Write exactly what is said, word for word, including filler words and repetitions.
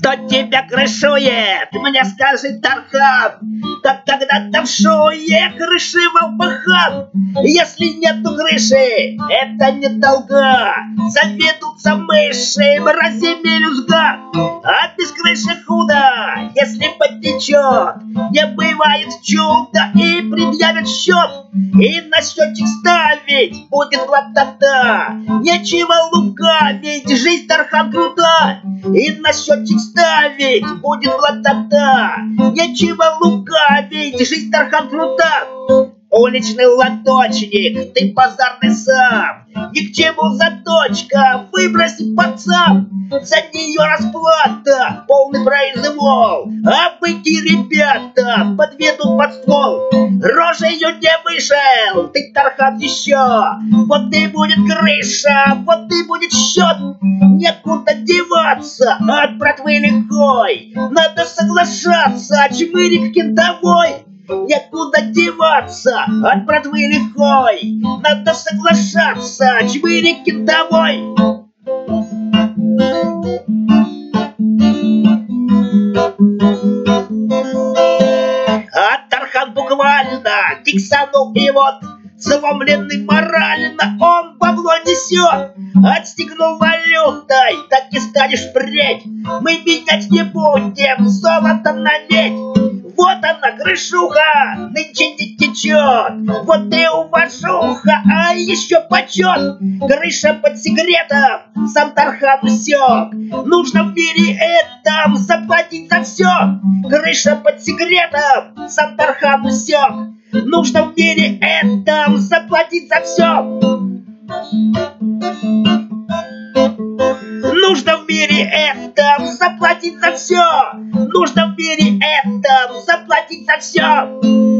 Кто тебя крышует? Мне скажи, Тархан, как когда-то в шуе крышивал пахан. Если нету крыши, это не долга. Заведутся мыши, мрази мелюзга. А без крыши худо, если потечет. Не бывает чуда и предъявят счет. И на счетчик ставить будет лапта-та. Нечего лукавить, жизнь, Тархан, крута. И на счетчик ставить будет лапта-та. Нечего лукавить, жизнь, Тархан, крута. Уличный лоточник, ты базарный сам. Ни к чему заточка, выброси пацан. За нее расплата, полный произвол. А быки, ребята, подведут под ствол. Рожею не вышел, ты, Тархан, еще. Вот и будет крыша, вот и будет счет. Некуда деваться от братвы лихой. Надо соглашаться, чмырик кентовой. Некуда деваться от братвы лихой. Надо соглашаться, чмырик кентовой. А Тархан буквально тиксанул, и вот сломленный морально он бабло несет. Отстегнул валютой, так и станешь впредь. Мы менять не будем золотом на медь. Вот она, крышуха, нынче не течет. Вот и уважуха, а еще почет. Крыша под секретом, сам Тархан усек. Нужно в мире этом заплатить за все. Крыша под секретом, сам Тархан усек. Нужно в мире этом заплатить за все. Нужно в мире этом заплатить за все. Нужно в мире этом заплатить за все.